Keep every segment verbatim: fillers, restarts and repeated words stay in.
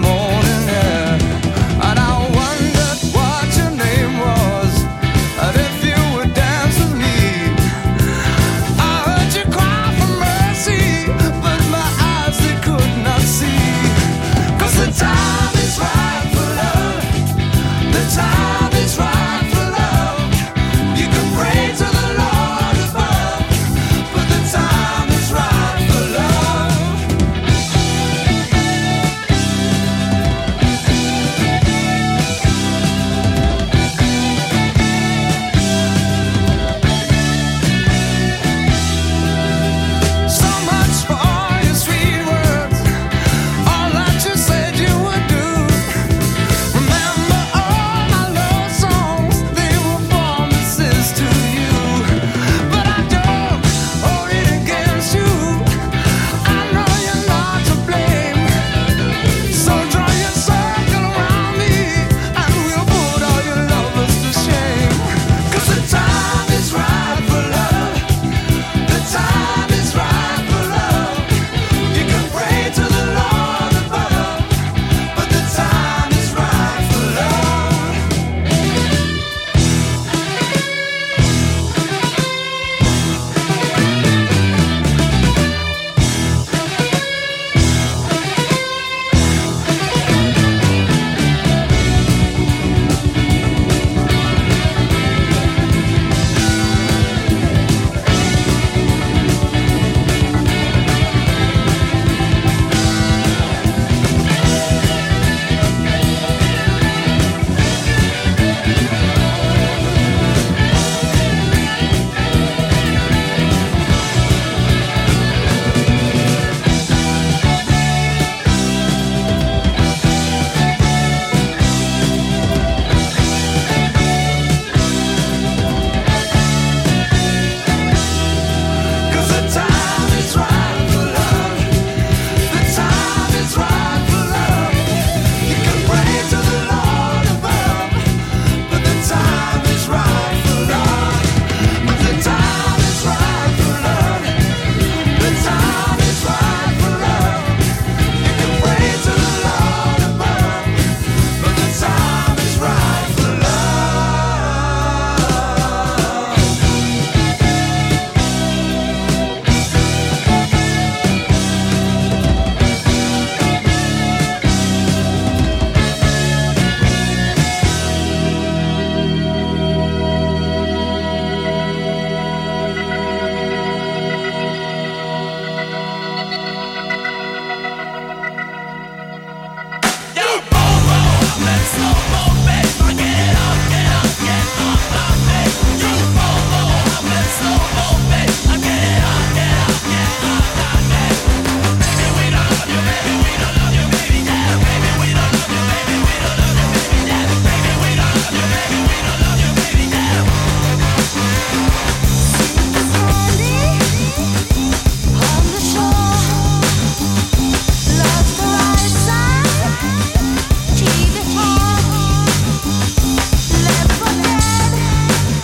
Left for dead.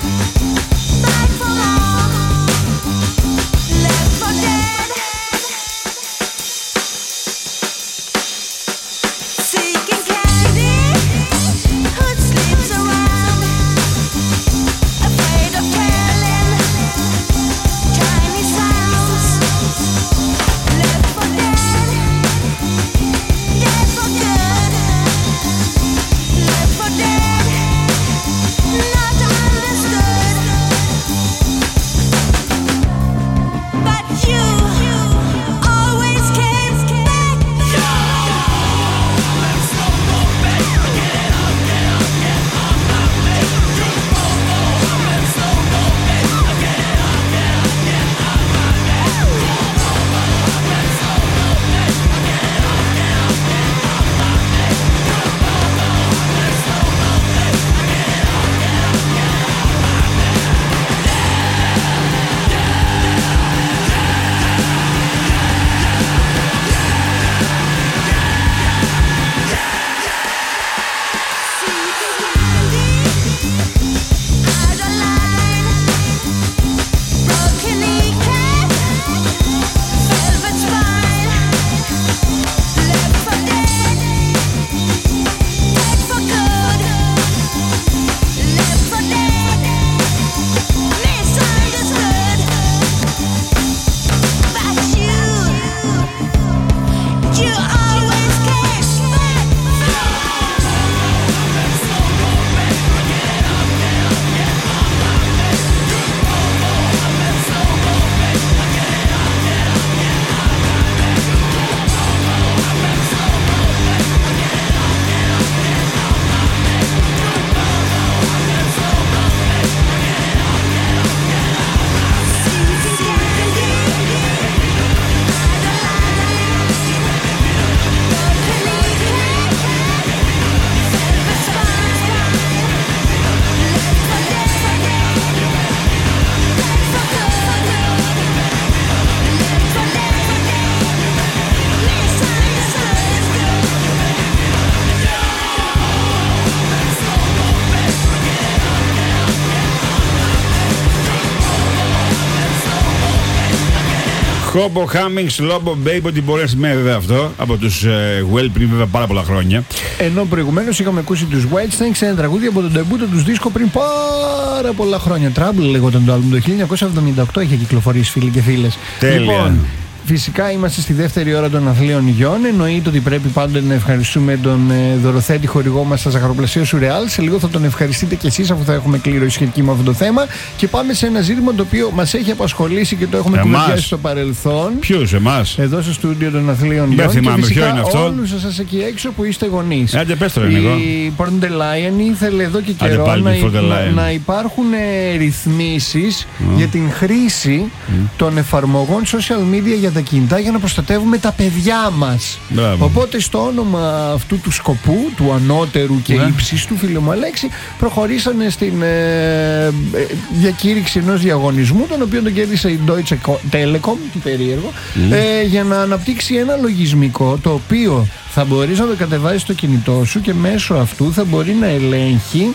Χόμπο, Χάμινγκς, Λόμπο, Μπέιμπο, ό,τι μπορεί να σημαίνει βέβαια αυτό από τους ε, Well πριν βέβαια πάρα πολλά χρόνια. Ενώ προηγουμένως είχαμε ακούσει τους White Snakes σε ένα τραγούδι από τον ντεμπούτο τους δίσκο πριν πάρα πολλά χρόνια. Trouble λέγονταν το άλμπουμ, το χίλια εννιακόσια εβδομήντα οκτώ είχε κυκλοφορήσει, φίλοι και φίλες. Τέλεια. Λοιπόν, φυσικά είμαστε στη δεύτερη ώρα των Αθλίων Γιών. Εννοείται ότι πρέπει πάντοτε να ευχαριστούμε τον ε, Δωροθέτη, χορηγό μας στα ζαχαροπλαστεία Σουρεάλ. Σε λίγο θα τον ευχαριστείτε κι εσείς, αφού θα έχουμε κλήρωση σχετική με αυτό το θέμα. Και πάμε σε ένα ζήτημα το οποίο μας έχει απασχολήσει και το έχουμε κουβεντιάσει στο παρελθόν. Ποιους, εμάς? Εδώ στο στούντιο των Αθλίων Γιών. Δεν θυμάμαι ποιο είναι αυτό. Όλους εσάς εκεί έξω που είστε γονείς. Άντε, πες το, Νίκο. Η Porn the Lion ήθελε εδώ και καιρό Άντε, να, να, να υπάρχουν ε, ρυθμίσεις mm. για την χρήση mm. των εφαρμογών social media για τα κινητά, για να προστατεύουμε τα παιδιά μας. Μπράβο. Οπότε στο όνομα αυτού του σκοπού, του ανώτερου και yeah. ύψιστου, φίλε μου Αλέξη, προχωρήσανε στην ε, ε, διακήρυξη ενός διαγωνισμού, τον οποίο τον κέρδισε η Deutsche Telekom, τι περίεργο, mm. ε, για να αναπτύξει ένα λογισμικό το οποίο θα μπορείς να το κατεβάσεις στο κινητό σου και μέσω αυτού θα μπορεί να ελέγχει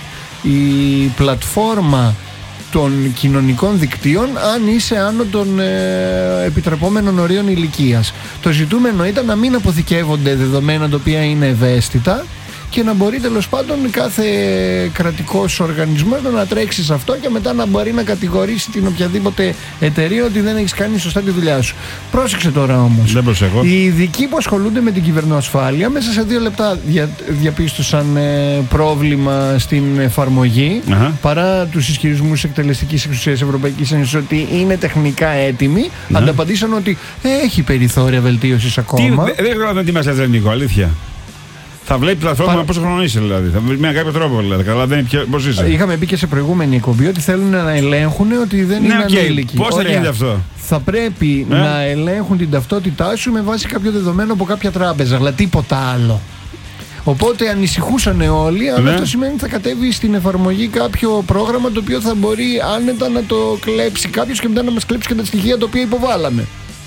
η πλατφόρμα των κοινωνικών δικτύων αν είσαι άνω των ε, επιτρεπόμενων ορίων ηλικίας. Το ζητούμενο ήταν να μην αποθηκεύονται δεδομένα τα οποία είναι ευαίσθητα και να μπορεί τέλος πάντων κάθε κρατικός οργανισμός να τρέξει σε αυτό και μετά να μπορεί να κατηγορήσει την οποιαδήποτε εταιρεία ότι δεν έχεις κάνει σωστά τη δουλειά σου. Πρόσεξε τώρα όμως. Δεν προσέχω. Οι ειδικοί που ασχολούνται με την κυβερνοασφάλεια μέσα σε δύο λεπτά δια, διαπίστωσαν ε, πρόβλημα στην εφαρμογή, uh-huh. παρά τους ισχυρισμούς εκτελεστικής εξουσίας Ευρωπαϊκής Ένωσης ότι είναι τεχνικά έτοιμοι. Uh-huh. Ανταπαντήσαν ότι έχει περιθώρια βελτίωσης ακόμα. Τι, δεν καταλαβαίνω τι μας έδωσε, Νίκο, αλήθεια. Θα βλέπει πλατφόρμα Πα... πόσο χρόνο είσαι, δηλαδή. Θα βλέπει με κάποιο τρόπο, δηλαδή. Καταλαβαίνει πώς είσαι. Είχαμε πει και σε προηγούμενη εκπομπή ότι θέλουν να ελέγχουν ότι δεν ναι, είναι okay. ανήλικοι. Πώς θα γίνεται αυτό? Θα πρέπει ε? να ελέγχουν την ταυτότητά σου με βάση κάποιο δεδομένο από κάποια τράπεζα, αλλά τίποτα άλλο. Οπότε ανησυχούσαν όλοι, αλλά ναι. αυτό σημαίνει ότι θα κατέβει στην εφαρμογή κάποιο πρόγραμμα το οποίο θα μπορεί άνετα να το κλέψει κάποιος και μετά να μας κλέψει και τα στοιχεία τα οποία υποβάλαμε.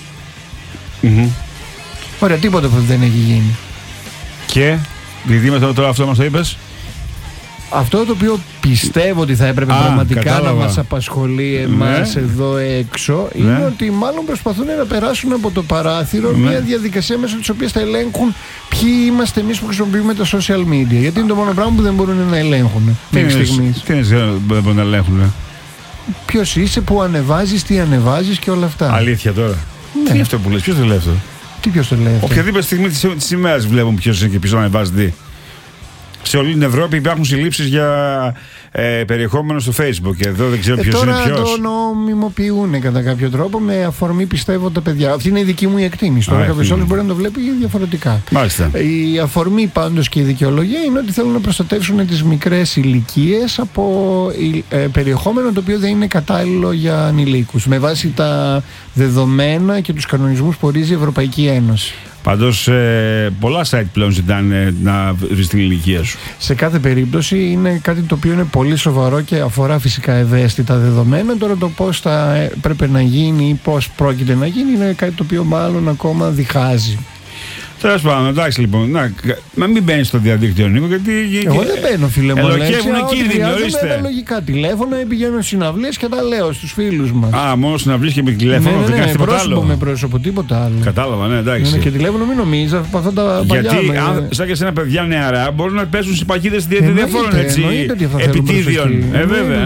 Mm-hmm. Ωραία, τίποτα που δεν έχει γίνει. Και, επειδή με τώρα αυτό μας το είπες. Αυτό το οποίο πιστεύω ότι θα έπρεπε Α, πραγματικά κατάλαβα. να μας απασχολεί εμάς ναι. εδώ έξω ναι. είναι ότι μάλλον προσπαθούν να περάσουν από το παράθυρο ναι. μια διαδικασία μέσα της οποίας θα ελέγχουν ποιοι είμαστε εμείς που χρησιμοποιούμε τα social media. Γιατί είναι το μόνο πράγμα που δεν μπορούν να ελέγχουν μέχρι στιγμής. Τι είναι δεν μπορούν να ελέγχουν? Ποιος είσαι, που ανεβάζεις, τι ανεβάζεις και όλα αυτά. Αλήθεια τώρα? Ναι. Τι είναι αυτό που λες, ποιος το λέει αυτό? Τι ποιος το λέει αυτό? Οποιαδήποτε στιγμή της ημέρας βλέπουμε ποιος είναι και ποιος ανεβάζει τι. Σε όλη την Ευρώπη υπάρχουν συλλήψεις για ε, περιεχόμενο στο Facebook και εδώ δεν ξέρω ε, ποιος είναι ποιος. Τώρα το νομιμοποιούν κατά κάποιο τρόπο με αφορμή, πιστεύω, τα παιδιά. Αυτή είναι η δική μου η εκτίμηση. Τώρα κάποιος άλλος μπορεί να το βλέπει διαφορετικά. Μάλιστα. Η αφορμή πάντως και η δικαιολογία είναι ότι θέλουν να προστατεύσουν τις μικρές ηλικίες από ε, περιεχόμενο το οποίο δεν είναι κατάλληλο για ανηλίκους με βάση τα δεδομένα και τους κανονισμούς που ορίζει η Ευρωπαϊκή Ένωση. Πάντως ε, πολλά site πλέον ζητάνε να βρεις την ηλικία σου. Σε κάθε περίπτωση είναι κάτι το οποίο είναι πολύ σοβαρό και αφορά φυσικά ευαίσθητα δεδομένα. Τώρα το πώς θα πρέπει να γίνει ή πώς πρόκειται να γίνει είναι κάτι το οποίο μάλλον ακόμα διχάζει. Τέλος πάντων, εντάξει λοιπόν, να, να μην μπαίνεις στο διαδίκτυο, Νίκο, γιατί. Εγώ δεν μπαίνω, φίλε μου. Ελοχεύουν κίνδυνοι, ορίστε. Με αναλογικά τηλέφωνα, πηγαίνω συναυλίες και τα λέω στους φίλους μας. Α, μόνο συναυλίες και με τηλέφωνο, ναι, ναι, δεν κάνεις ναι, τίποτα πρόσωπο, άλλο. Με πρόσωπο, τίποτα άλλο. Κατάλαβα, ναι, εντάξει. Ναι, και τηλέφωνο μην νομίζεις από αυτά τα παλιά. Γιατί, με... αν, σαν και σε ένα παιδιά νεαρά, μπορούν να πέσουν στις παγίδες διαφόρων επιτίδιων. Ε, βέβαια.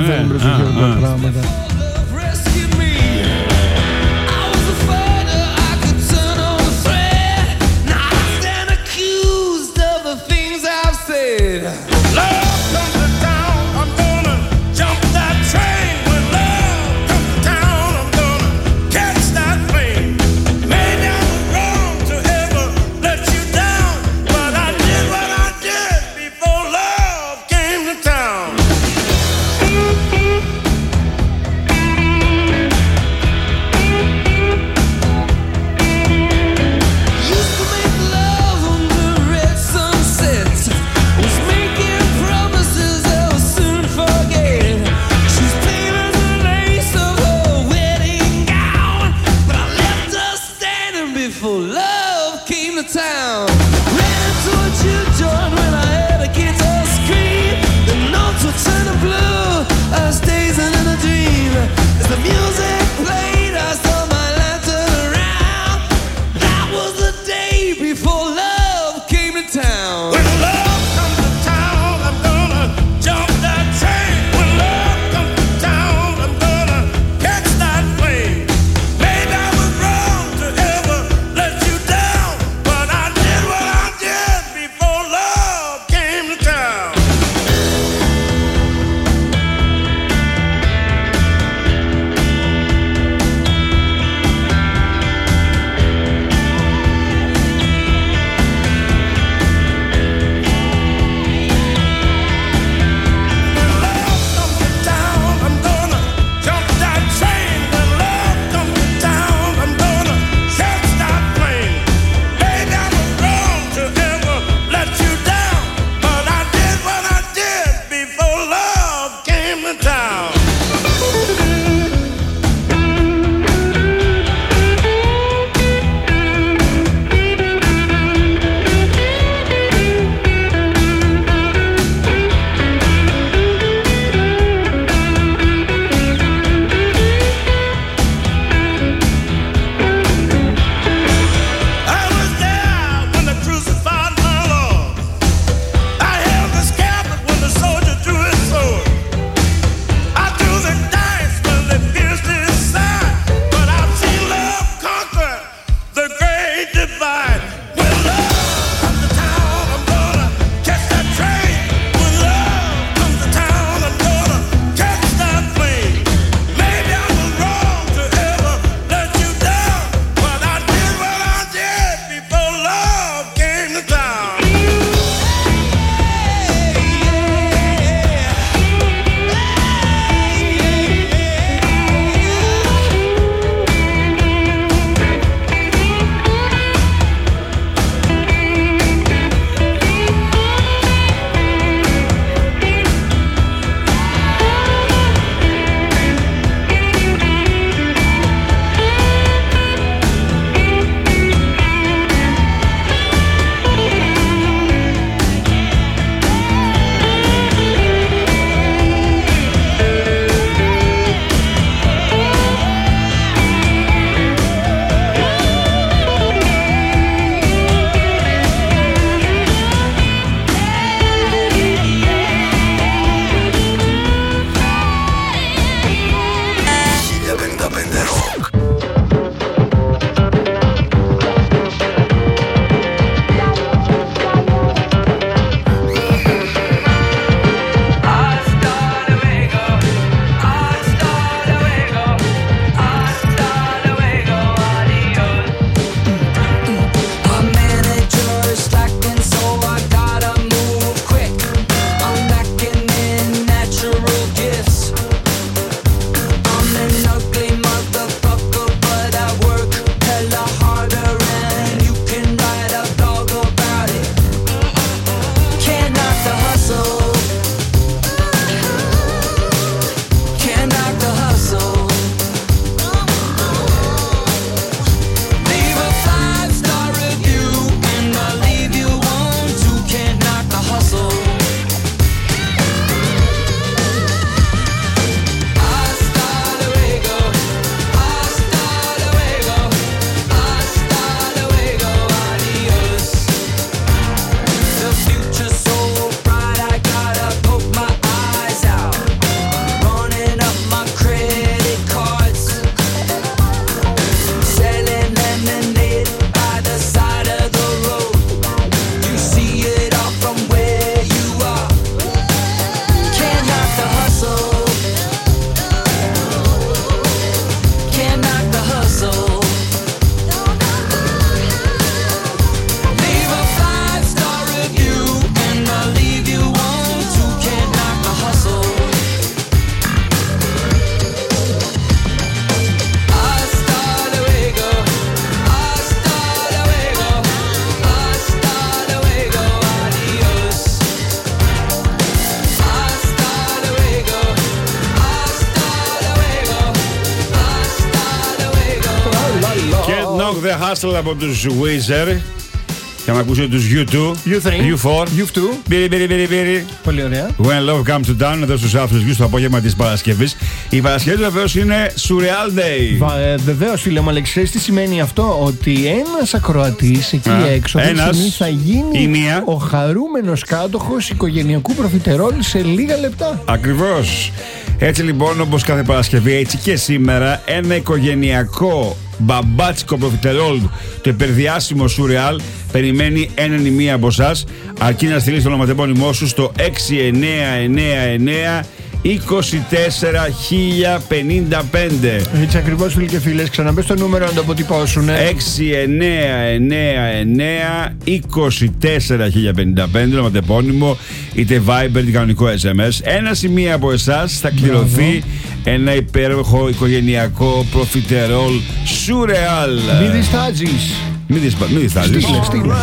The Hustle από τους Weezer. Και να ακούσετε τους γιου τού, γιου θρι, γιου φορ, γιου τού. Μπιρι, μπιρι, μπιρι, μπιρι. Πολύ ωραία. When Love Comes to Town, εδώ στους Άφρους Γιους το απόγευμα της Παρασκευής. Η Παρασκευή βεβαίως είναι Surreal Day. Ε, βεβαίως, φίλε μου, Αλέξη, τι σημαίνει αυτό? Ότι ένας ακροατής εκεί Α, έξω ένας, θα γίνει μία, ο χαρούμενος κάτοχος οικογενειακού προφιτερόλ σε λίγα λεπτά. Ακριβώς. Έτσι λοιπόν, όπως κάθε Παρασκευή, έτσι και σήμερα, ένα οικογενειακό μπαμπάτσικο προφιτερόλ, το υπερδιάσημο Surreal, περιμένει έναν ή μία από εσάς, αρκεί να στείλεις το ονοματεπώνυμό σου στο έξι εννέα εννέα εννέα είκοσι τέσσερα χίλια πενήντα πέντε. Έτσι ακριβώς, φίλοι και φίλες, ξαναμπες το νούμερο να το αποτυπώσουν. έξι εννέα εννέα εννέα είκοσι τέσσερα χίλια πενήντα πέντε, ονοματεπώνυμο, είτε Viber είτε κανονικό ες εμ ες. Ένας ή μία από εσάς θα κληρωθεί ένα υπέροχο οικογενειακό προφιτερόλ Surreal. Μη διστάζεις. Μη διστάζεις. Στείλε, στείλε.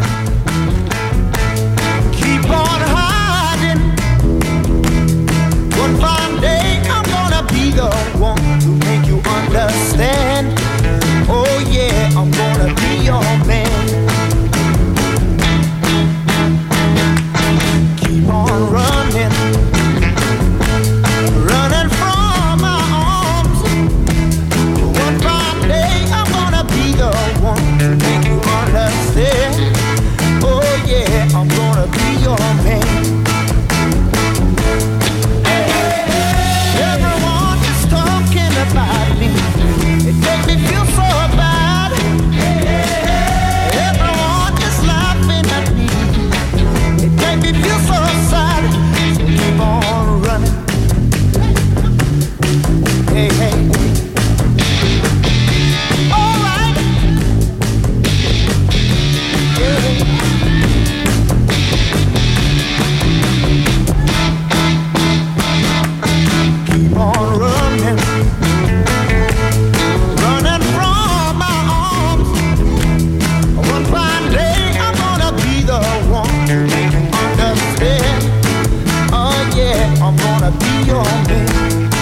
One day I'm gonna be the one to make you understand. Oh yeah, I'm gonna be your man. Keep on running, running from my arms. One fine day I'm gonna be the one to make you understand. Oh yeah, I'm gonna be your man. About me, it makes me feel so bad. Everyone is laughing at me. It makes me feel so sad. So keep on running. Hey, hey. All right. Yeah. Keep on running. I'm gonna be your man.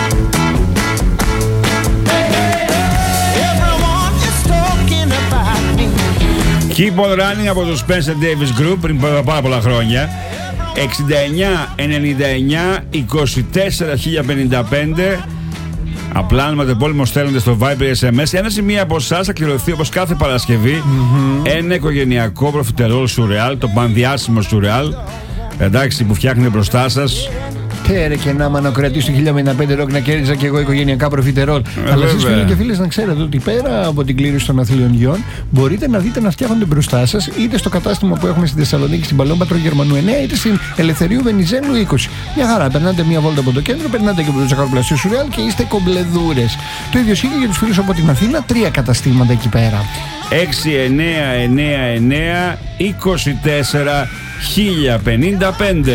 Everyone is talking about me. Keep on running από το Spencer Davis Group πριν πάρα πολλά χρόνια. εξήντα εννέα ενενήντα εννέα είκοσι τέσσερα χίλια πενήντα πέντε. Απλά ονοματεπώνυμο στέλνονται στο Viber ες εμ ες. Ένας ή μία από εσάς θα κληρωθεί όπως κάθε Παρασκευή mm-hmm. ένα οικογενειακό προφιτερόλ Surreal, το πανδιάσημο Surreal. Εντάξει, που φτιάχνει μπροστά σας. Τέρε και να μ' ανακρατήσει το χίλια εννιακόσια ενενήντα πέντε ροκ να κέρδιζα και εγώ οικογενειακά προφιτερόλ. Ε, Αλλά εσείς, φίλοι και φίλες, να ξέρετε ότι πέρα από την κλήρωση των αθλίων γιών μπορείτε να δείτε να φτιάχνονται μπροστά σας είτε στο κατάστημα που έχουμε στη Θεσσαλονίκη, στην Παλαιόπατρο Γερμανού εννέα, είτε στην Ελευθερίου Βενιζέλου είκοσι. Μια χαρά, περνάτε μία βόλτα από το κέντρο, περνάτε και από το τσακαροπλαστείο Surreal και είστε κομπλεδούρες. Το ίδιο ισχύει για τους φίλους από την Αθήνα, τρία καταστήματα εκεί πέρα. έξι εννέα εννέα εννέα είκοσι τέσσερα χίλια πενήντα πέντε.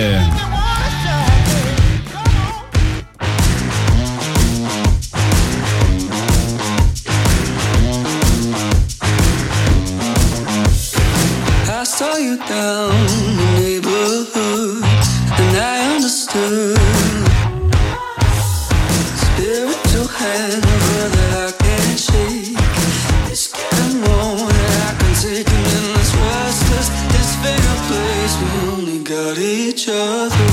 Saw you down the neighborhood, and I understood. Spiritual hand that I can't shake. It's getting more that I can take, and in this restless, this fair place, we only got each other.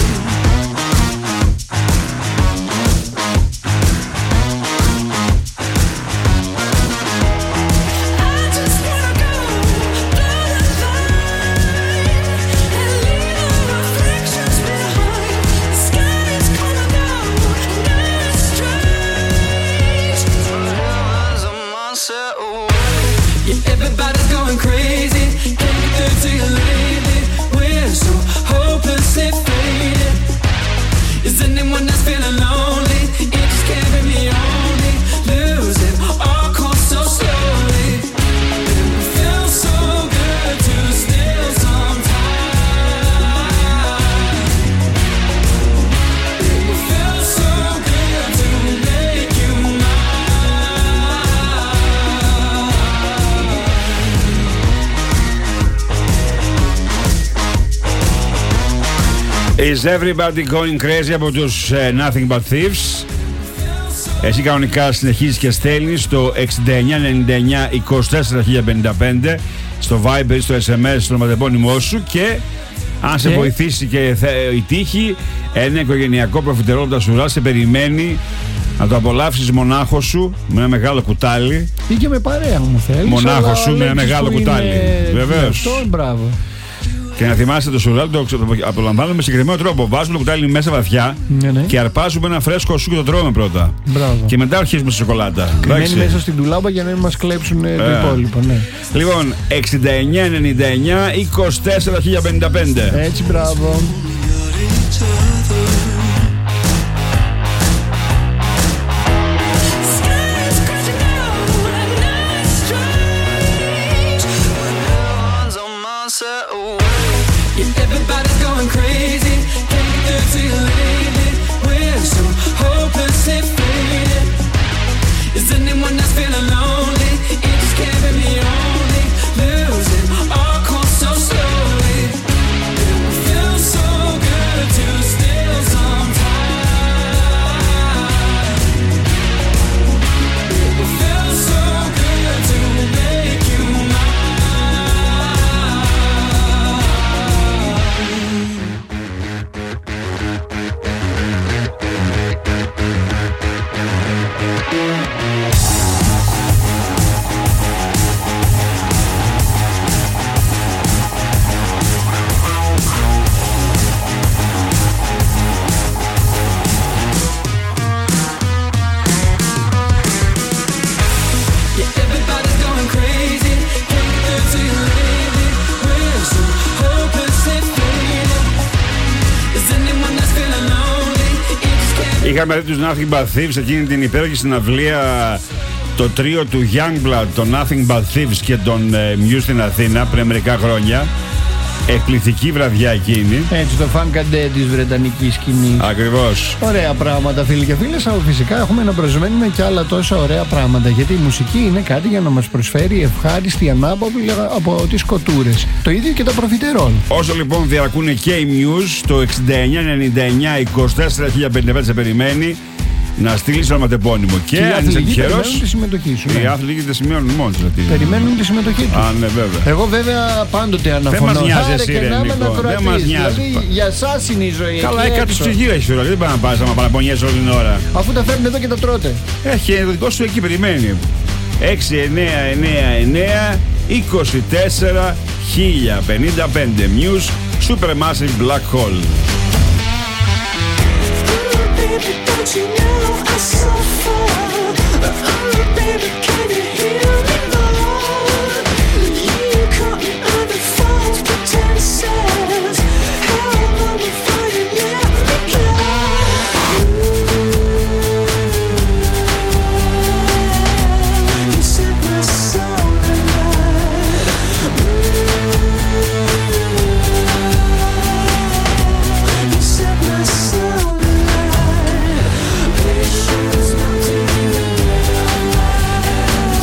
Everybody's going crazy, can't get through to you lately. We're so hopelessly faded. Is anyone that's feeling lonely? It just can't be me only. Losing all course so slowly. It feels so good to steal some time. It feels so good to make you Is everybody going crazy από τους uh, Nothing But Thieves? Εσύ κανονικά συνεχίζεις και στέλνεις στο εξήντα εννιά ενενήντα εννιά είκοσι τέσσερα χίλια πενήντα πέντε στο Viber ή στο ες εμ ες στο ονοματεπώνυμό σου και αν σε Και- βοηθήσει και θε- η τύχη, ένα οικογενειακό προφιτερόλ από τα Σουράλ σε περιμένει να το απολαύσεις μονάχος σου με ένα μεγάλο κουτάλι. Ή και με παρέα μου θέλεις. Μονάχος αλλά σου με ένα λέξεις μεγάλο που κουτάλι. είναι Βεβαίως. Αυτό, μπράβο. Και να θυμάστε το Σουράλ το ξε- το απολαμβάνουμε με συγκεκριμένο τρόπο. Βάζουμε το κουτάλι μέσα βαθιά Ναι, ναι. και αρπάζουμε ένα φρέσκο σου και το τρώμε πρώτα. Μπράβο. Και μετά αρχίζουμε στη σοκολάτα. Μένει Εντάξει. μέσα στην τουλάμπα για να μην μας κλέψουν ε, το Ε. υπόλοιπο. Ναι. Λοιπόν, εξήντα εννιά ενενήντα εννιά είκοσι τέσσερα χίλια πενήντα πέντε. Έτσι, μπράβο. Yeah, everybody's going crazy. Can't get through to you lately. We're so hopelessly faded. Is anyone else feeling lonely? It just can't be me only. Losing our course so slowly. It feels so good to steal some time. It feels so good to make you mine. Yeah, everybody's going crazy. Can't get through to you lately. We're so hopelessly faded. Is anyone else feeling lonely? It just can't be. Είχαμε δει τους Nothing But Thieves εκείνη την υπέροχη συναυλία, το τρίο του Youngblood, των Nothing But Thieves και των ε, Muse στην Αθήνα πριν μερικά χρόνια. Εκπληκτική βραδιά εκείνη. Έτσι, το φανκαντέ της βρετανικής σκηνής. Ακριβώς. Ωραία πράγματα, φίλοι και φίλες, αλλά φυσικά έχουμε να προσμένουμε και άλλα τόσα ωραία πράγματα. Γιατί η μουσική είναι κάτι για να μας προσφέρει ευχάριστη ανάπαυλη από τις κοτούρες. Το ίδιο και τα προφιτερόλ. Όσο λοιπόν διαρκούν και οι Muse, το εξήντα εννιά ενενήντα εννιά είκοσι τέσσερα χίλια πενήντα πέντε σε περιμένει να στείλει το ονοματεπώνυμο. Και, οι αν είσαι αθλητικοί τυχερός, περιμένουν τη συμμετοχή σου. οι Ναι. άθλητοι δεν σημειώνουν μόνο τους. δηλαδή. Περιμένουν τη συμμετοχή του. Α, ναι, βέβαια. Εγώ βέβαια πάντοτε αναφωνώ. μας νοιάζει Άρε εσύ, και ρε, να είμαι Νίκο. ακροατής. Δεν μας νοιάζει. Δηλαδή, για σας είναι η ζωή. Καλά, εκεί έκατος έξω. του γύρω έχει δεν πάει να πας να παραπονιέσαι όλη την ώρα. Αφού τα φέρνουν εδώ και τα τρώτε. Έχει το δικό σου εκεί περιμένει. έξι εννιά εννιά εννιά είκοσι τέσσερα χίλια πενήντα πέντε Muse Supermassive Black Hole. Baby, don't you know I suffer? Oh, baby, can you hear me, Lord? You caught me under false pretenses. How long before you let me go? You set my soul alight. You set my soul alight. Patience melting in the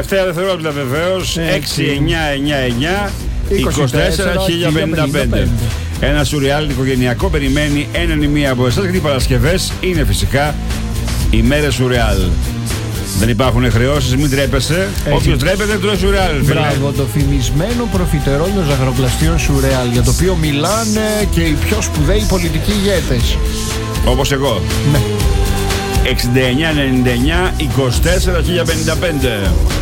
τελευταία δευτερόλεπτα βεβαίως. έξι εννιά εννιά εννιά είκοσι τέσσερα χίλια πενήντα πέντε. Ένα σουρεάλ οικογενειακό περιμένει έναν ή μία από εσάς, γιατί οι Παρασκευές είναι φυσικά οι μέρες σουρεάλ. Δεν υπάρχουν χρεώσεις, μην τρέπεσαι. Όποιος τρέπεται τρώει σουρεάλ. Μπράβο, το φημισμένο προφιτερόλ των ζαχαροπλαστείων σουρεάλ, για το οποίο μιλάνε και οι πιο σπουδαίοι πολιτικοί ηγέτες. Όπως εγώ. Ναι. έξι εννιά εννιά εννιά είκοσι τέσσερα χίλια πενήντα πέντε.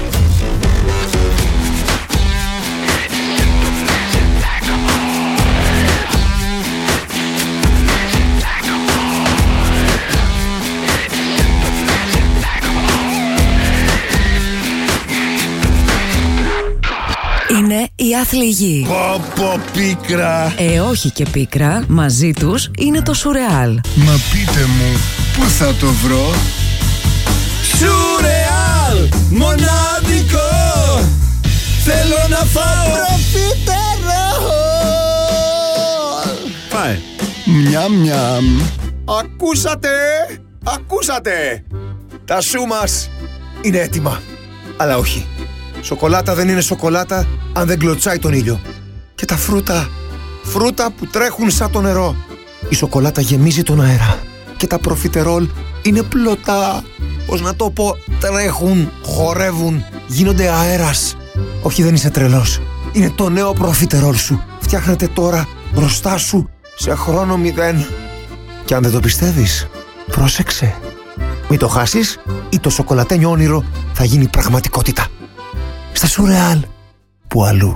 Είναι η άθλη γη. Πω πω πίκρα. Ε, όχι και πίκρα. Μαζί τους είναι το σουρεάλ. Μα πείτε μου, πού θα το βρω? Σουρεάλ, μοναδικό. Θέλω να φάω προφιτερόλ. Πάει. Μιαμ μιαμ. Ακούσατε, ακούσατε. Τα σου μας είναι έτοιμα. Αλλά όχι. Σοκολάτα δεν είναι σοκολάτα αν δεν κλωτσάει τον ήλιο. Και τα φρούτα, φρούτα που τρέχουν σαν το νερό. Η σοκολάτα γεμίζει τον αέρα. Και τα προφιτερόλ είναι πλωτά. Πώς να το πω, τρέχουν, χορεύουν, γίνονται αέρας. Όχι, δεν είσαι τρελός. Είναι το νέο προφιτερόλ σου. Φτιάχνεται τώρα μπροστά σου σε χρόνο μηδέν. Και αν δεν το πιστεύεις, πρόσεξε. Μην το χάσεις ή το σοκολατένιο όνειρο θα γίνει πραγματικότητα. Στα σουρεάλ, που αλλού.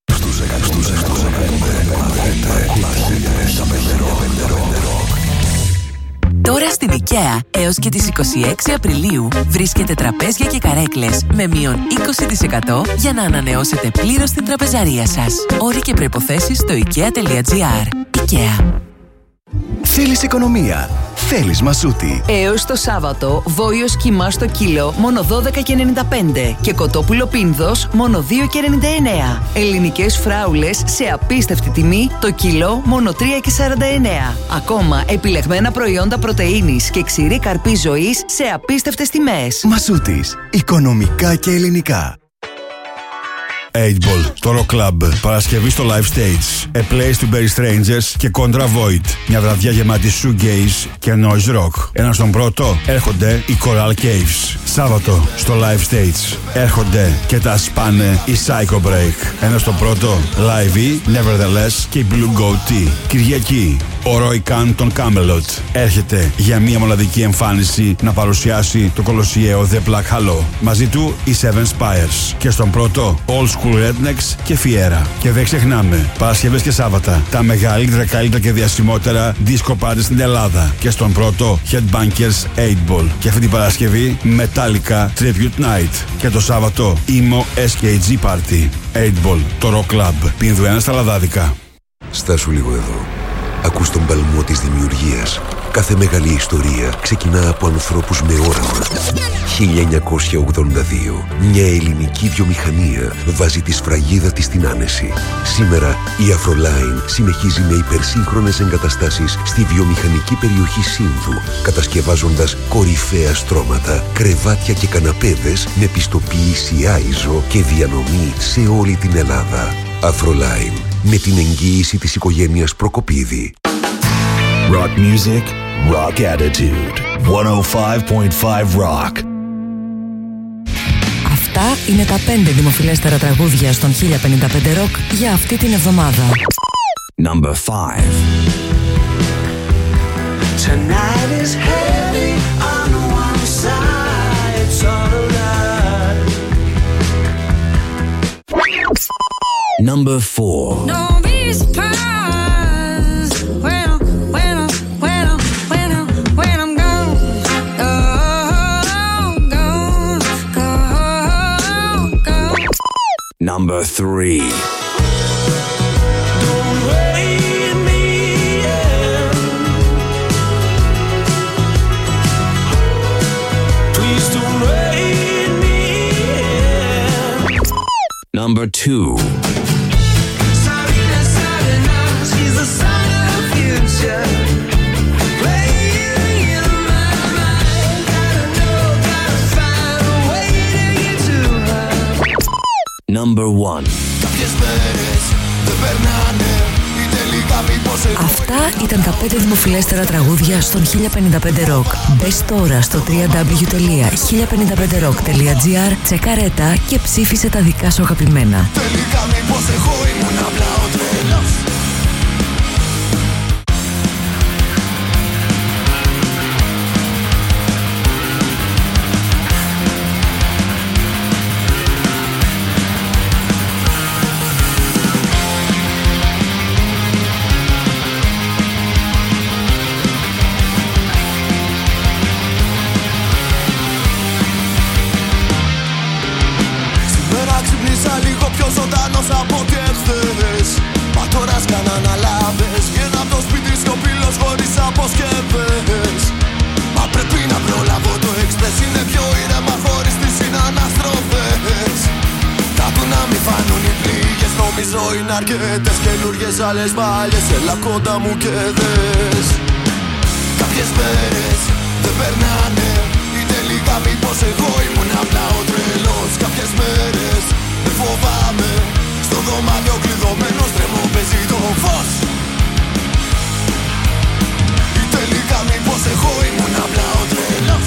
Τώρα στην IKEA, έως και τις είκοσι έξι Απριλίου, βρίσκεται τραπέζια και καρέκλες με μείον είκοσι τοις εκατό για να ανανεώσετε πλήρως την τραπεζαρία σας. Όροι και προϋποθέσεις στο ikea.gr. IKEA. Θέλεις οικονομία? Θέλεις Μασούτη? Έως το Σάββατο, βόλιος κιμά στο κιλό μόνο δώδεκα και ενενήντα πέντε και κοτόπουλο πίνδος μόνο δύο και ενενήντα εννέα. Ελληνικές φράουλες σε απίστευτη τιμή, το κιλό μόνο τρία και σαράντα εννέα. Ακόμα επιλεγμένα προϊόντα πρωτεΐνης και ξηρή καρπή ζωής σε απίστευτες τιμές. Μασούτης. Οικονομικά και ελληνικά. eight ball, το Rock Club, Παρασκευή στο Live Stage. A Place to Bury Strangers και Contra Void. Μια βραδιά γεμάτη shoegaze και noise rock. Ένα στον πρώτο έρχονται οι Coral Caves. Σάββατο στο Live Stage έρχονται και τα σπάνε οι Psycho Break. Ένα στον πρώτο Live E, Nevertheless και η Blue Goat Tea. Κυριακή ο Roy Khan των Camelot έρχεται για μια μοναδική εμφάνιση να παρουσιάσει το κολοσιαίο The Black Hollow. Μαζί του οι Seven Spires. Και στον πρώτο Old School Rednecks και Fiera. Και δεν ξεχνάμε, Παρασκευές και Σάββατα, τα μεγαλύτερα, καλύτερα και διασημότερα disco party στην Ελλάδα. Και στον πρώτο Headbangers eight ball. Και αυτή την Παρασκευή Metallica Tribute Night. Και το Σάββατο Emo ες κέι τζι Party. eight ball, το Rock Club. Πίνδου ένα στα Λαδάδικα. Στάσου λίγο εδώ. Ακούς τον παλμό της δημιουργίας. Κάθε μεγάλη ιστορία ξεκινά από ανθρώπους με όραμα. χίλια εννιακόσια ογδόντα δύο. Μια ελληνική βιομηχανία βάζει τη σφραγίδα της στην άνεση. Σήμερα η Afroline συνεχίζει με υπερσύγχρονες εγκαταστάσεις στη βιομηχανική περιοχή Σύνδου, κατασκευάζοντας κορυφαία στρώματα, κρεβάτια και καναπέδες με πιστοποίηση άιζο και διανομή σε όλη την Ελλάδα. Afroline, με την εγγύηση της οικογένειας Προκοπίδη. Rock music, rock attitude. εκατόν πέντε κόμμα πέντε Rock. Αυτά είναι τα πέντε δημοφιλέστερα τραγούδια στον χίλια πενήντα πέντε Rock για αυτή την εβδομάδα. Number five. Tonight is heavy on one side, it's all a lie. Number four. Don't be surprised when I'm, when I'm, when I'm, when I'm, when I'm gone. Gone, gone, gone, gone. Number three. Don't wait me in. Please don't wait me in. Number two. Sarina, Sarina, she's a sign of the future. Playing in my mind. Gotta know, gotta find a way to get to her. number one. Αυτά ήταν τα πέντε δημοφιλέστερα τραγούδια στον χίλια πενήντα πέντε Rock. Μπες τώρα στο double-u double-u double-u τελεία χίλια πενήντα πέντε rock τελεία τζι άρ, τσεκάρε τα και ψήφισε τα δικά σου αγαπημένα. Τελικά μήπως εγώ ήμουν απλά ο τρελός. Από και χθες. Μα τώρα σκάναν αλάβες. Βγαίνω από το σπίτι σιωπηλός χωρίς αποσκευές. Μα πρέπει να προλάβω το εξπρές. Είναι πιο ήρεμα χωρίς τις συναναστροφές. Κάπου να μη φανούν οι πληγές. Νομίζω είναι αρκετές καινούριες άλλες παλιές. Έλα κοντά μου και δες. Κάποιες μέρες δεν περνάνε. Ή τελικά μήπως εγώ ήμουν απλά ο τρελός. Κάποιες μέρες δεν φοβάμαι. Στο δωμάτιο κλειδωμένος τρέμω παίζει το φως. Ή τελικά μήπως εγώ ήμουν απλά ο τρελός.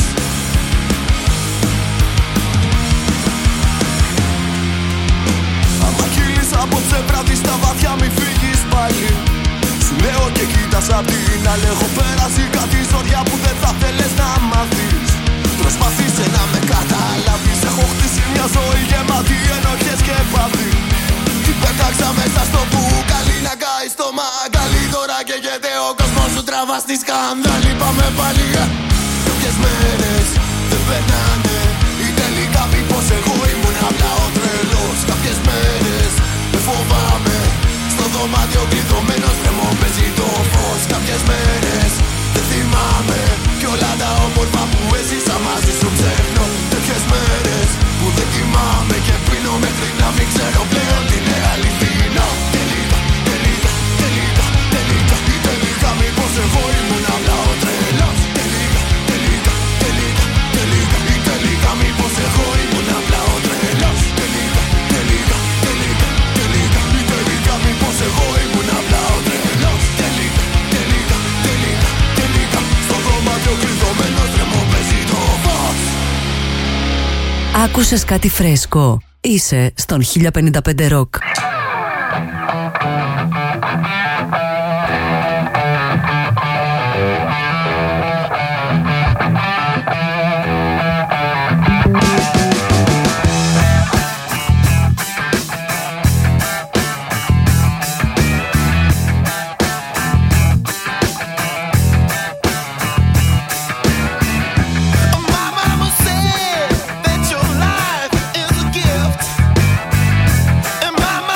Άμα κύλεις απόψε βράδυ στα βαθιά μη φύγεις πάλι. Σου λέω και κοίτας απ' την άλλη. Έχω πέρασει κάτι ζωριά που δεν θα θέλεις να μάθεις. Προσπαθήσε να με καταλάβεις. Έχω χτίσει μια ζωή γεμάτη ενοχές και πάθη. Την πέταξα μέσα στο μπουκάλι να κάει στο μαγκάλι. Τώρα καίγεται ο κόσμος σου, τραβά στη σκανδάλη. Πάμε πάλι. Κάποιες μέρες δεν περνάνε. Ή τελικά μήπως εγώ ήμουν απλά ο τρελός. Κάποιες μέρες δεν φοβάμαι. Στο δωμάτιο κλειδωμένος τρέμω παίζει το φως. Κάποιες μέρες δεν θυμάμαι. Κι όλα τα όμορφα που έζησα μαζί σου ψέχνω. Τέτοιες μέρες που δεν κοιμάμαι και πίνω μέχρι να μην ξέρω πλέον τι είναι αληθινό. Τελικά, τελικά, τελικά, τελικά. Ή τελικά μήπως εγώ ήμουν απλά ο τρελός. Τελικά, τελικά, τελικά, τελικά. Ή τελικά μήπως εγώ ήμουν απλά ο τρελός. Τελικά, τελικά, τελικά, τελικά. Ή τελικά μήπως εγώ ήμουν απλά ο τρελός. Τελικά, τελικά, τελικά, τελικά. Στο δωμάτιο κλειδωμένος τρέμω παίζει το φως. Άκουσες κάτι φρέσκο? Είσαι στον χίλια πενήντα πέντε Rock. My mama said that your life is a gift, and my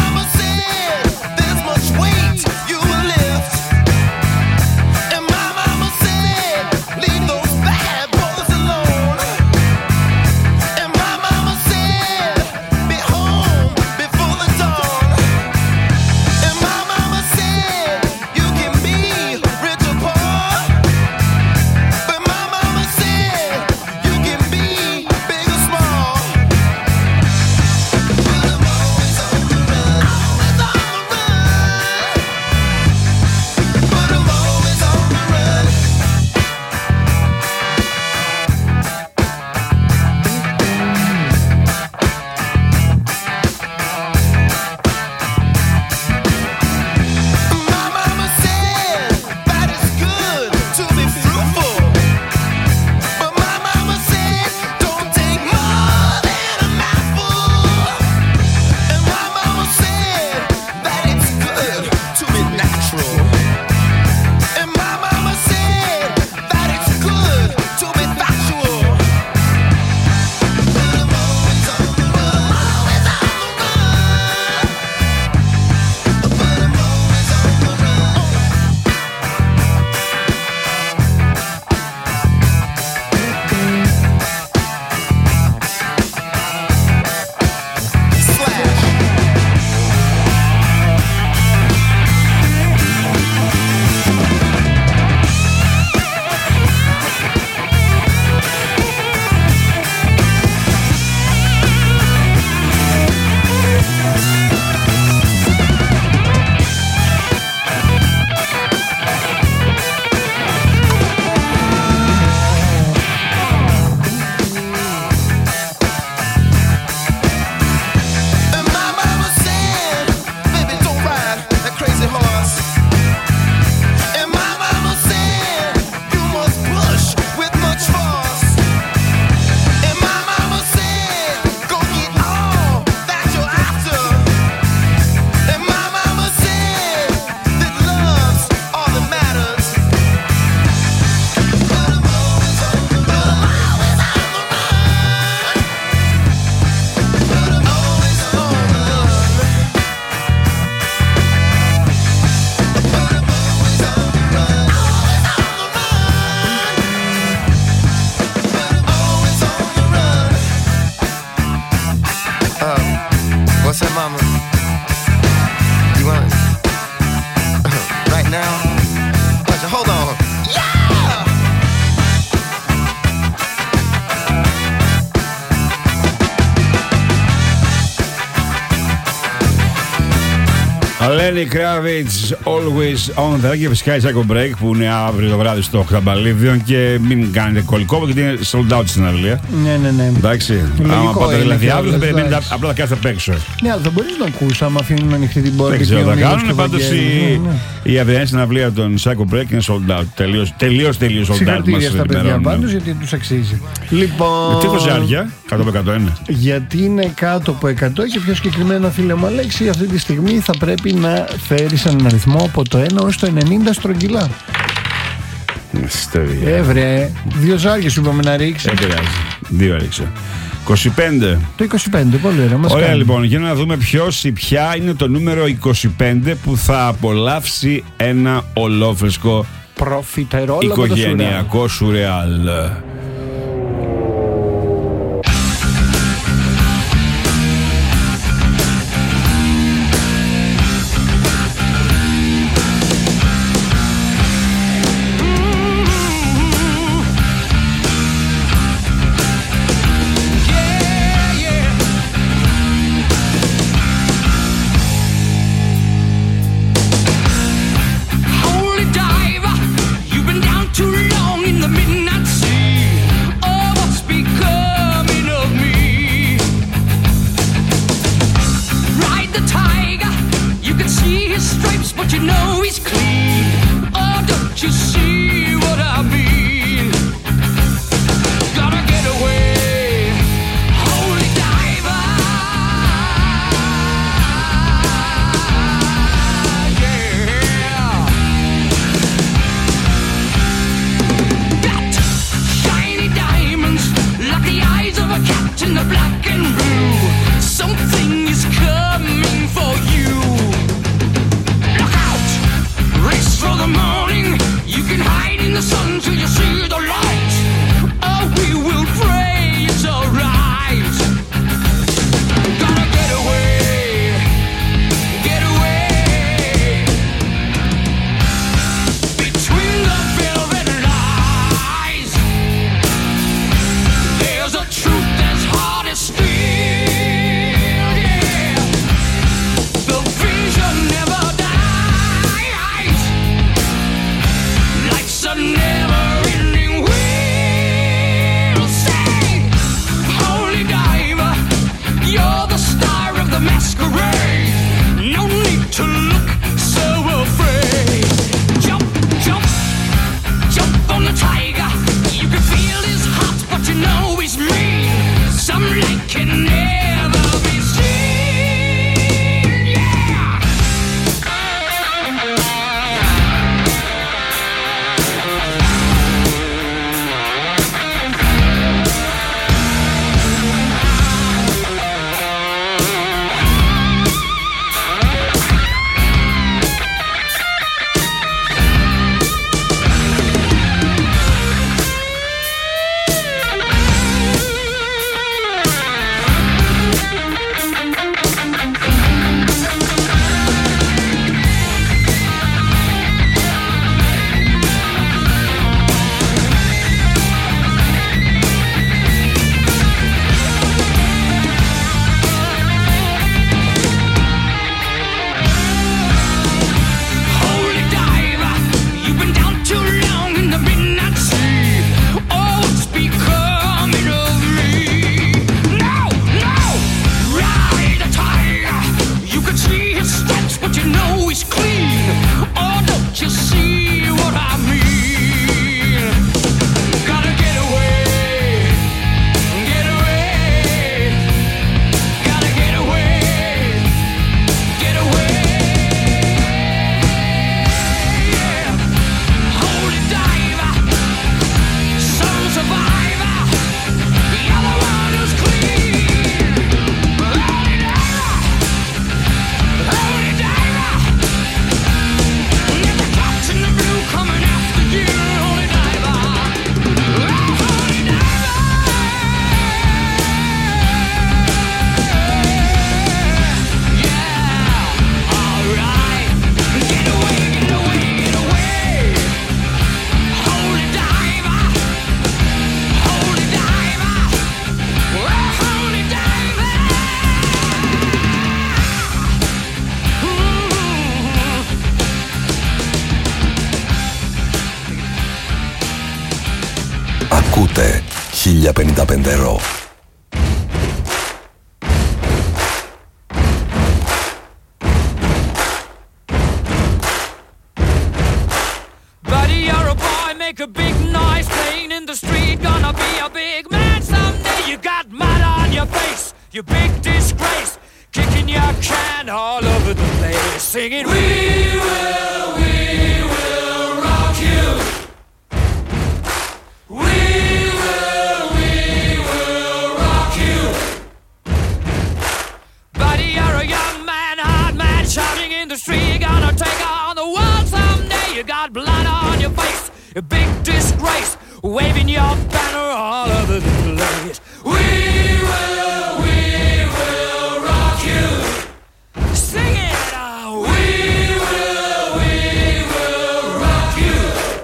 Lenny Kravitz, Always On the. Και φυσικά η Psycho Break που είναι αύριο το βράδυ στο Χταμπαλίβιον. Και μην κάνετε κολλικό γιατί είναι sold out στην αυλία. Ναι, ναι, ναι. Εντάξει. Άμα πάτε δηλαδή αύριο θα περιμένετε απλά θα κάθετε απ' έξω. Ναι, αλλά θα μπορεί να ακούσει άμα αφήνουν ανοιχτή την πόρτα. Δεν ξέρω τι θα κάνουν. Πάντως η, η αυριανή συναυλία των Psycho Break είναι sold out. Τελείως, τελείως, τελείως sold out. Συγχαρητήρια στα παιδιά πάντως γιατί τους αξίζει. Λοιπόν. Τι χωζάρια, κάτω από εκατό είναι. Γιατί είναι κάτω από εκατό και πιο συγκεκριμένα, φίλε μου Αλέξη, αυτή τη στιγμή θα πρέπει να φέρεις έναν αριθμό από το ένα έως το ενενήντα στρογγυλά. Έβρε, δύο ζάρια σου είπαμε να ρίξει. Δεν πειράζει. Δύο έριξε. είκοσι πέντε. Το είκοσι πέντε, πολύ ωραία. Μας ωραία, κάνει. λοιπόν, για να δούμε ποιος ή ποια είναι το νούμερο είκοσι πέντε που θα απολαύσει ένα ολόφρεσκο προφιτερόλ οικογενειακό σουρεάλ. Τότε χίλια πενήντα πέντε ρο. Make a big noise playing in the street. Gonna be a big man someday. You got mud on your face, you big disgrace. Kicking your can all over the place, singing we will, we will rock you. We will, we will rock you. Buddy, you're a young man, hard man, shouting in the street. Gonna take on the world someday. You got blood on your face, a big disgrace, waving your banner all over the place. We will, we will rock you. Sing it out. We will, we will rock you.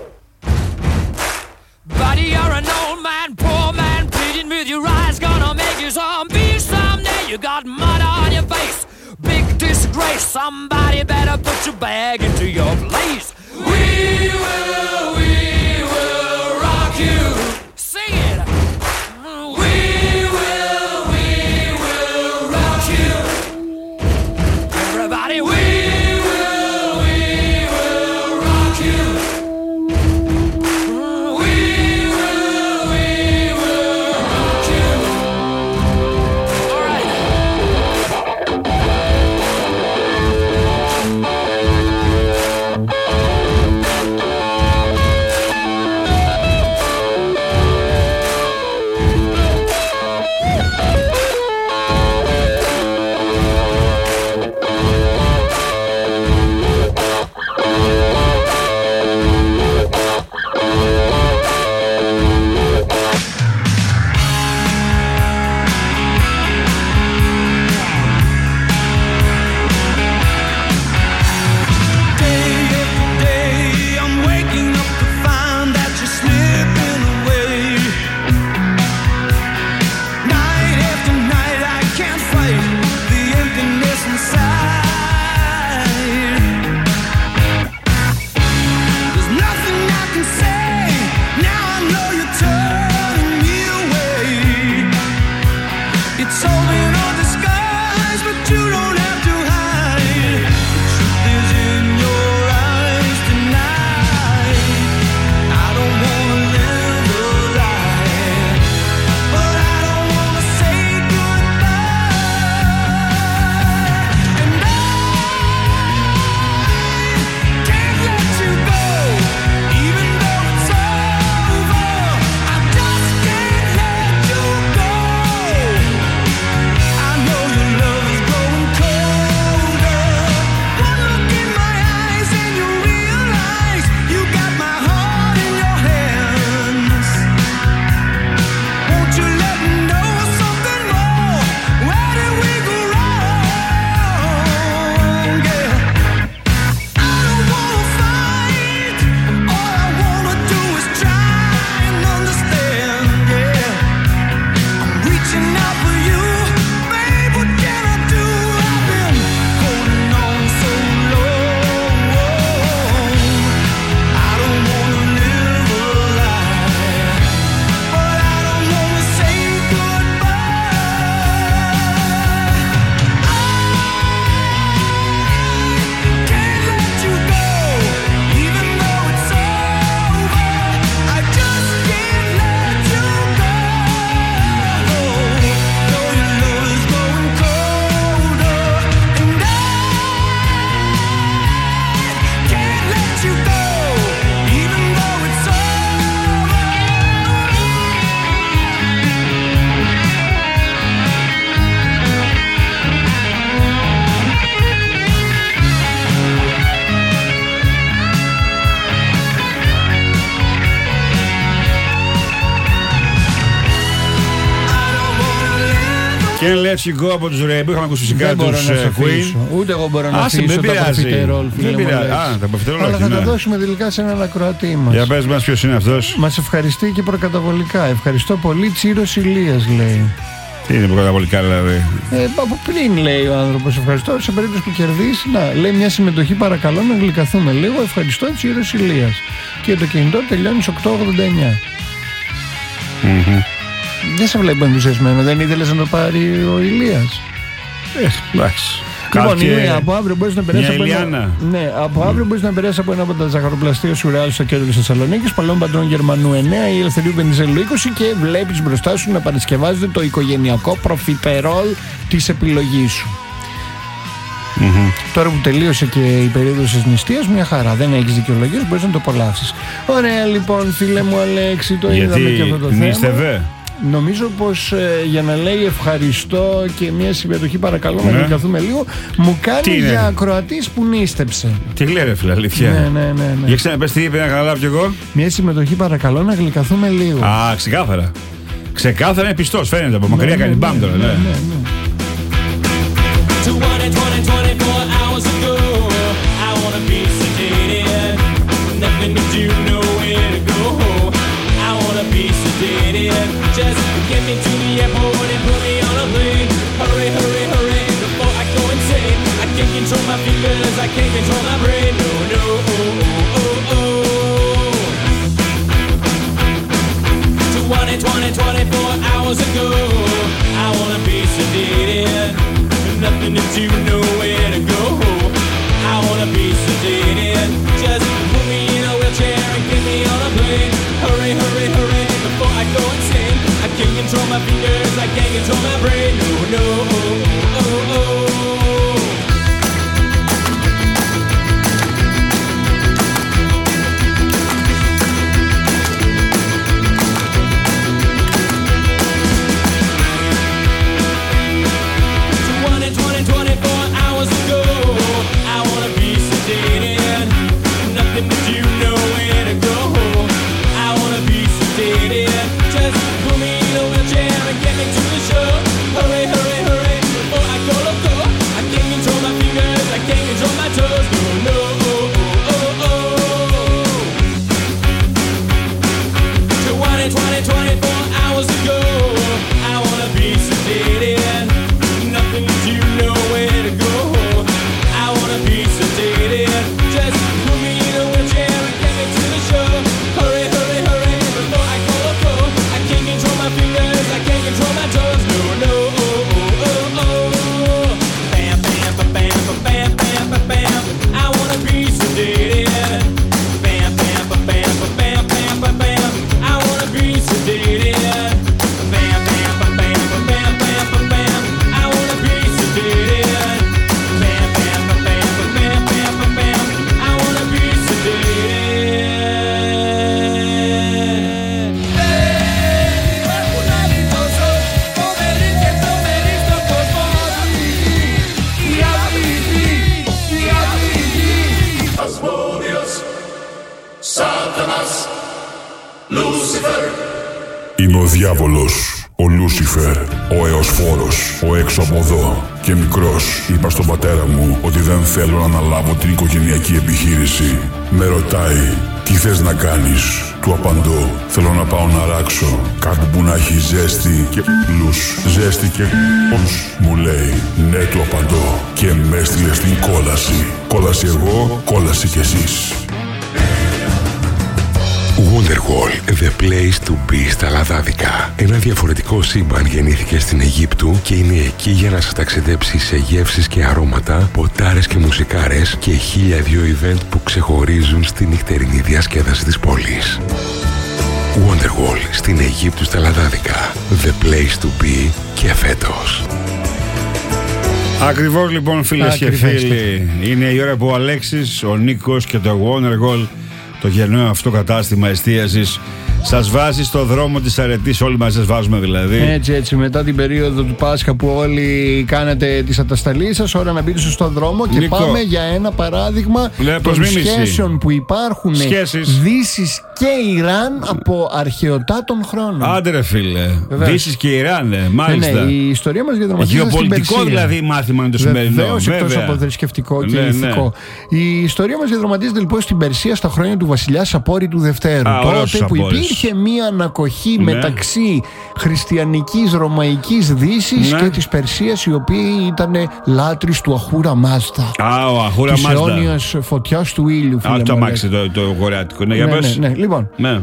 Buddy, you're an old man, poor man, pleading with your eyes, gonna make you zombie someday. You got mud on your face, big disgrace. Somebody better put your bag into your place. We will, we will rock you. Sing it. We will, we will rock you. Everybody, we will, we will rock you. We will, we will rock you. All right. Can't Let You Go από τους Rainbow. Είχαμε ακούσει φυσικά τους Queen. Ούτε εγώ μπορώ να αφήσω τα προφιτερόλ, φίλε μου. Α, τα προφιτερόλ. Αλλά θα τα δώσουμε τελικά σε έναν ακροατή μας. Για πες μας ποιος είναι αυτός. Μας ευχαριστεί και προκαταβολικά. Ευχαριστώ πολύ, Τσίρος Ηλίας, λέει. Τι είναι προκαταβολικά, δηλαδή. Ε, από πριν, λέει ο άνθρωπος. Ευχαριστώ. Σε περίπτωση που κερδίσει, να λέει μια συμμετοχή, παρακαλώ να γλυκαθούμε λίγο. Ευχαριστώ, Τσίρος Ηλίας. Και το κινητό τελειώνει στις οκτώ ογδόντα εννιά. Mm-hmm. Δεν σε βλέπω ενθουσιασμένο. Δεν ήθελες να το πάρει ο Ηλίας? Ε, εντάξει. Λοιπόν, είναι, από αύριο μπορείς να περάσει από ένα... ναι, από αύριο μπορείς να περάσει από ένα από τα ζαχαροπλαστεία Σουρεάλ στο κέντρο της Θεσσαλονίκης, Παλαιών Πατρών Γερμανού εννέα ή Ελευθερίου Βενιζέλου είκοσι, και βλέπεις μπροστά σου να παρασκευάζεται το οικογενειακό προφιτερόλ της επιλογής σου. Mm-hmm. Τώρα που τελείωσε και η περίοδος της νηστείας, μια χαρά. Δεν έχεις δικαιολογίες, μπορείς να το απολαύσεις. Ωραία, λοιπόν, φίλε μου Αλέξη, το γιατί είδαμε και αυτό το θέμα. νήστευε. Νομίζω πως ε, για να λέει ευχαριστώ και μια συμμετοχή, παρακαλώ, ναι, να γλυκαθούμε λίγο, μου κάνει για ακροατής που νήστεψε. Τι λέει ρε φίλε, αλήθεια? Ναι, ναι, ναι, ναι. Για ξαναπες τι είπε, να καταλάβω κι εγώ. Μια συμμετοχή, παρακαλώ, να γλυκαθούμε λίγο. Α, ξεκάθαρα. Ξεκάθαρα είναι πιστός, φαίνεται από μακριά, κάνει μπαμ τώρα, ναι. Just get me to the airport and put me on a plane. Hurry, hurry, hurry, before I go insane. I can't control my fingers, I can't control my brain. No, no, oh, oh, oh, oh. twenty, twenty, twenty-four hours ago, I wanna be sedated. Nothing to do, nowhere to go. I wanna be sedated. Just put me in a wheelchair and get me on a plane. Hurry, hurry, hurry, before I go insane. I can't control my fingers, I can't control my brain. No, no, oh, oh, oh. twenty, twenty, twenty-four hours ago, I wanna be sedated. Nothing to do, nowhere to go. I wanna be sedated. Just put me in a wheelchair and get me to the show. Hurry, hurry, hurry, before I go loco. I can't control my fingers, I can't control my toes. No, no, oh, oh, oh, oh. twenty, twenty, twenty-four hours ago, I wanna be sedated. Nothing to do, nowhere to go. I wanna be sedated. Just put me in a wheelchair and get me to the show. Hurry, hurry, hurry, before I go loco. I can't control my fingers, I can't control my toes. No, no, oh, oh, oh, oh. Bam, bam, ba, bam, ba, bam, bam, ba, bam. I wanna be sedated. Bam, bam, ba, bam, ba, bam, bam, ba, bam. I wanna be sedated. Bam, bam, ba, bam, ba, bam, bam, ba, bam. I wanna be sedated. Bam, bam, ba, bam, ba, bam, bam, ba, bam. I wanna be sedated. Είναι ο διάβολος, ο Λούσιφερ, ο Εωσφόρος, ο έξω από εδώ. Και μικρός είπα στον πατέρα μου ότι δεν θέλω να αναλάβω την οικογενειακή επιχείρηση. Με ρωτάει, τι θες να κάνεις? Του απαντώ, θέλω να πάω να ράξω κάτι που να έχει ζέστη και λους. Ζέστη και λους, μου λέει. Ναι, του απαντώ, και με έστειλε στην κόλαση. Κόλαση εγώ, κόλαση κι εσείς. Wonderwall, the place to be στα Λαδάδικα. Ένα διαφορετικό σύμπαν γεννήθηκε στην Αιγύπτου και είναι εκεί για να σας ταξιδέψει σε γεύσεις και αρώματα, ποτάρες και μουσικάρες και χίλια δυο event που ξεχωρίζουν στη νυχτερινή διασκέδαση της πόλης. Wonderwall στην Αιγύπτου στα Λαδάδικα. The place to be και φέτος. Ακριβώς λοιπόν, φίλες και φίλοι, είναι η ώρα που ο Αλέξης, ο Νίκος και το Wonderwall, το γενναίο αυτό κατάστημα εστίασης, σας βάζει στο δρόμο της αρετής. Όλοι μαζί σας βάζουμε δηλαδή. Έτσι, έτσι. Μετά την περίοδο του Πάσχα που όλοι κάνετε τις ατασταλίες σας, ώρα να μπείτε στον δρόμο. Και Νίκο, πάμε για ένα παράδειγμα ναι, των σχέσεων που υπάρχουν Δύσης και Ιράν από αρχαιοτά των χρόνων. Άντε ρε φίλε. Δύσης και Ιράν, ναι, μάλιστα. Ναι, ναι, η ιστορία μας διαδραματίζεται γεωπολιτικό στην Περσία. Δηλαδή μάθημα είναι το σημερινό. Βεβαίως, εκτός από θρησκευτικό και ναι, ηθικό. Ναι. Η ιστορία μας διαδραματίζεται λοιπόν στην Περσία στα χρόνια του βασιλιά Σαπόρη του Δευτέρου. Α, τότε που υπήρχε μία ανακοχή ναι. μεταξύ χριστιανικής Ρωμαϊκής Δύσης ναι. και της Περσίας, οι οποίοι ήταν λάτρεις του Αχούρα Μάζδα. Α, ο Αχούρα Μάζδα. Της αιώνιας φωτιάς του ήλιου. Α, το αμάξι το, το κορεάτικο. Ναι, για ναι, πες. Ναι, ναι. Λοιπόν, ναι.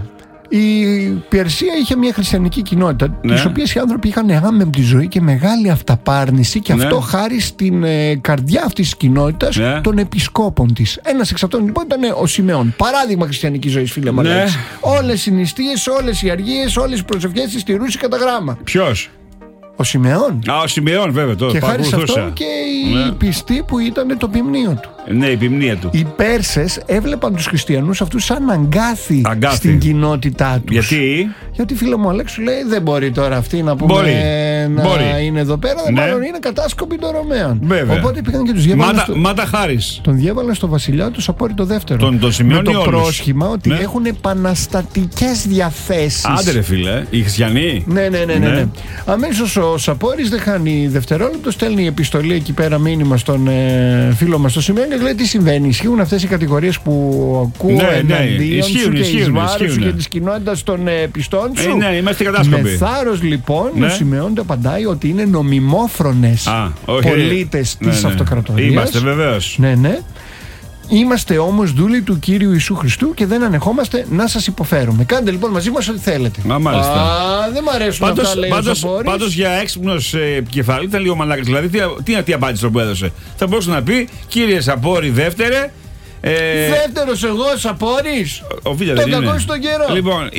Η Περσία είχε μια χριστιανική κοινότητα, Ναι. τις οποίες οι άνθρωποι είχαν άμεμπτη ζωή και μεγάλη αυταπάρνηση, και Ναι. αυτό χάρη στην ε, καρδιά αυτής της κοινότητας, Ναι. των επισκόπων της. Ένας εξ αυτών λοιπόν ήταν ο Σιμεών. Παράδειγμα χριστιανικής ζωής, φίλε μου. Ναι. Αλέξη. Όλες οι νηστείες, όλες οι αργίες, όλες οι προσευχές τις τηρούσε κατά γράμμα. Ποιος? Ο Σιμεών. Α, ο Σιμεών, βέβαια. Το Και χάρη σε παρακολουθούσα. αυτό και η Ναι. πιστή που ήταν το ποιμνίο του. Ναι, η ποιμνία του. Οι Πέρσες έβλεπαν τους χριστιανούς αυτούς σαν αγκάθι, Αγκάθι. στην κοινότητά τους. Γιατί? Γιατί, φίλε μου, Αλέξου, λέει δεν μπορεί τώρα αυτή να πούμε Μπορεί. να Μπορεί. είναι εδώ πέρα, Ναι. μάλλον είναι κατάσκοποι των Ρωμαίων. Βέβαια. Οπότε πήγαν και τους διέβαλαν Μάτα, στο... μάτα χάρις. τον διέβαλαν στο βασιλιά του Σαπόρι το δεύτερο. Τον- τον Σιμεών με ή το όλους? πρόσχημα ότι Ναι. έχουν επαναστατικές διαθέσεις. Άντε ρε φίλε, οι χριστιανοί. Ναι, ναι, ναι, ναι, ναι. Ναι. Αμέσως ο Σαπόρης δεν χάνει δευτερόλεπτο, στέλνει επιστολή εκεί πέρα, μήνυμα στον ε, φίλο μας το Σιμεών, και λέει τι συμβαίνει. Ισχύουν αυτές οι κατηγορίες που ακούω Ναι, ναι, εναντίον ισχύουν, σου και εις ισχύουν, βάρος σου ισχύουν. και της κοινότητας των ε, πιστών σου. Ε, ναι, είμαστε κατάσκοποι. Με θάρρος λοιπόν Ναι. ο Σιμεών του απαντάει ότι είναι νομιμόφρονες Α, όχι. πολίτες Ναι, της ναι. αυτοκρατορίας. Είμαστε βεβαίως. Ναι, ναι. Είμαστε όμως δούλοι του Κύριου Ιησού Χριστού και δεν ανεχόμαστε να σας υποφέρουμε. Κάντε λοιπόν μαζί μας ό,τι θέλετε. Μα, μάλιστα. Α, δεν μ' αρέσουν Πάντως, αυτά, λέει ο πάντως, Σαπόρης. πάντως για έξυπνος ε, κεφάλι ήταν λίγο μαλάκας. Δηλαδή, τι, τι, τι απάντησε που έδωσε. Θα μπορούσε να πει, κύριε Σαπόρη, δεύτερε. Ε, Δεύτερος εγώ, Σαπόρης. ο Βίλια Τον δεν είναι. κακό στον καιρό. Λοιπόν,